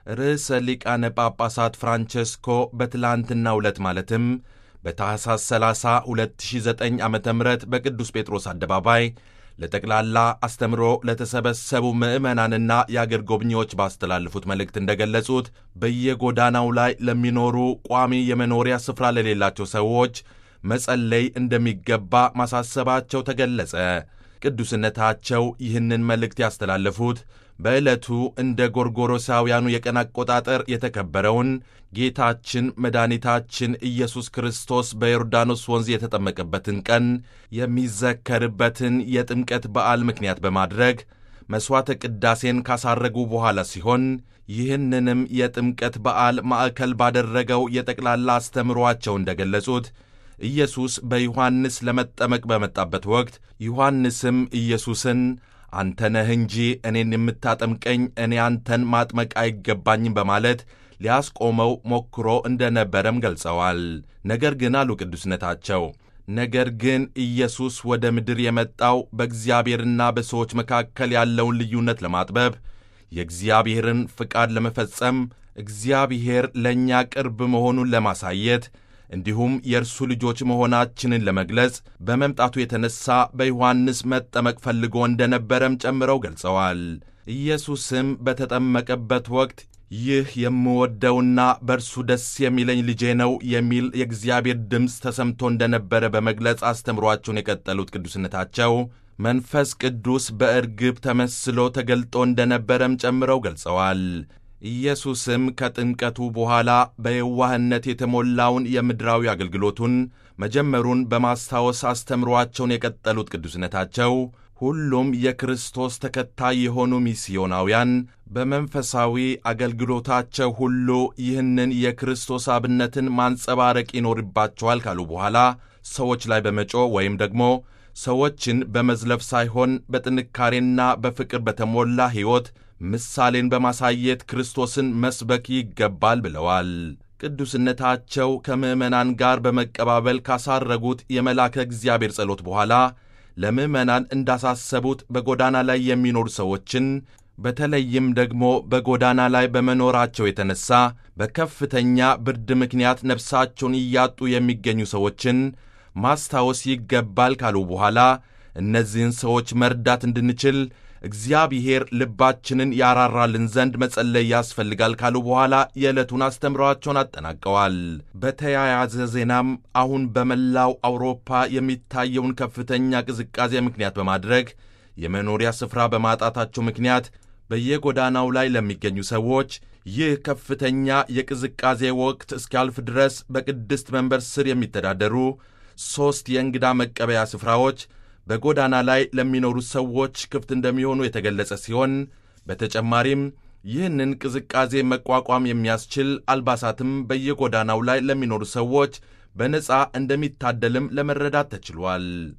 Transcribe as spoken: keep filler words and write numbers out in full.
ርዕሰ ሊቃነ ጳጳሳት ፍራንቼስኮ በትላንትናው ዕለት ማለትም በታኅሳስ ሰላሳ ሁለት ሺህ ዘጠኝ ዓመተ ምህረት በቅዱስ ጴጥሮስ አደባባይ ለጠቅላላ አስተምሮ ለተሰበሰቡ ምዕመናንና የአገር ጎብኚዎች ባስተላለፉት መልእክት እንደገለጹት በየጎዳናው ላይ ለሚኖሩ ቋሚ የመኖሪያ ስፍራ ለሌላቸው ሰዎች መጸለይ እንደሚገባ ማሳሰባቸው ተገለጸ። ቅዱስነታቸው ይህንን መልእክት ያስተላለፉት በዕለቱ እንደ ጎርጎሮሳውያኑ የቀን አቆጣጠር የተከበረውን ጌታችን መድኃኒታችን ኢየሱስ ክርስቶስ በዮርዳኖስ ወንዝ የተጠመቀበትን ቀን የሚዘከርበትን የጥምቀት በዓል ምክንያት በማድረግ መሥዋዕተ ቅዳሴን ካሳረጉ በኋላ ሲሆን ይህንንም የጥምቀት በዓል ማዕከል ባደረገው የጠቅላላ አስተምሮአቸው እንደገለጹት ኢየሱስ በዮሐንስ ለመጠመቅ በመጣበት ወቅት ዮሐንስም ኢየሱስን አንተ ነህ እንጂ እኔን የምታጠምቀኝ እኔ አንተን ማጥመቅ አይገባኝም በማለት ሊያስቆመው ሞክሮ እንደነበረም ገልጸዋል። ነገር ግን አሉ ቅዱስነታቸው፣ ነገር ግን ኢየሱስ ወደ ምድር የመጣው በእግዚአብሔርና በሰዎች መካከል ያለውን ልዩነት ለማጥበብ፣ የእግዚአብሔርን ፍቃድ ለመፈጸም፣ እግዚአብሔር ለእኛ ቅርብ መሆኑን ለማሳየት እንዲሁም የእርሱ ልጆች መሆናችንን ለመግለጽ በመምጣቱ የተነሣ በዮሐንስ መጠመቅ ፈልጎ እንደነበረም ጨምረው ገልጸዋል። ኢየሱስም በተጠመቀበት ወቅት ይህ የምወደውና በእርሱ ደስ የሚለኝ ልጄ ነው የሚል የእግዚአብሔር ድምፅ ተሰምቶ እንደነበረ በመግለጽ አስተምሯቸውን የቀጠሉት ቅዱስነታቸው መንፈስ ቅዱስ በእርግብ ተመስሎ ተገልጦ እንደነበረም ጨምረው ገልጸዋል። ኢየሱስም ከጥምቀቱ በኋላ በየዋህነት የተሞላውን የምድራዊ አገልግሎቱን መጀመሩን በማስታወስ አስተምሮአቸውን የቀጠሉት ቅዱስነታቸው ሁሉም የክርስቶስ ተከታይ የሆኑ ሚስዮናውያን በመንፈሳዊ አገልግሎታቸው ሁሉ ይህንን የክርስቶስ አብነትን ማንጸባረቅ ይኖርባቸዋል ካሉ በኋላ ሰዎች ላይ በመጮህ ወይም ደግሞ ሰዎችን በመዝለፍ ሳይሆን በጥንካሬና በፍቅር በተሞላ ሕይወት ምሳሌን በማሳየት ክርስቶስን መስበክ ይገባል ብለዋል። ቅዱስነታቸው ከምዕመናን ጋር በመቀባበል ካሳረጉት የመልአከ እግዚአብሔር ጸሎት በኋላ ለምዕመናን እንዳሳሰቡት በጎዳና ላይ የሚኖሩ ሰዎችን በተለይም ደግሞ በጎዳና ላይ በመኖራቸው የተነሣ በከፍተኛ ብርድ ምክንያት ነፍሳቸውን እያጡ የሚገኙ ሰዎችን ማስታወስ ይገባል ካሉ በኋላ እነዚህን ሰዎች መርዳት እንድንችል እግዚአብሔር ልባችንን ያራራልን ዘንድ መጸለይ ያስፈልጋል ካሉ በኋላ የዕለቱን አስተምሯቸውን አጠናቀዋል። በተያያዘ ዜናም አሁን በመላው አውሮፓ የሚታየውን ከፍተኛ ቅዝቃዜ ምክንያት በማድረግ የመኖሪያ ስፍራ በማጣታቸው ምክንያት በየጎዳናው ላይ ለሚገኙ ሰዎች ይህ ከፍተኛ የቅዝቃዜ ወቅት እስኪያልፍ ድረስ በቅድስት መንበር ስር የሚተዳደሩ ሦስት የእንግዳ መቀበያ ስፍራዎች በጎዳና ላይ ለሚኖሩ ሰዎች ክፍት እንደሚሆኑ የተገለጸ ሲሆን በተጨማሪም ይህንን ቅዝቃዜ መቋቋም የሚያስችል አልባሳትም በየጎዳናው ላይ ለሚኖሩ ሰዎች በነጻ እንደሚታደልም ለመረዳት ተችሏል።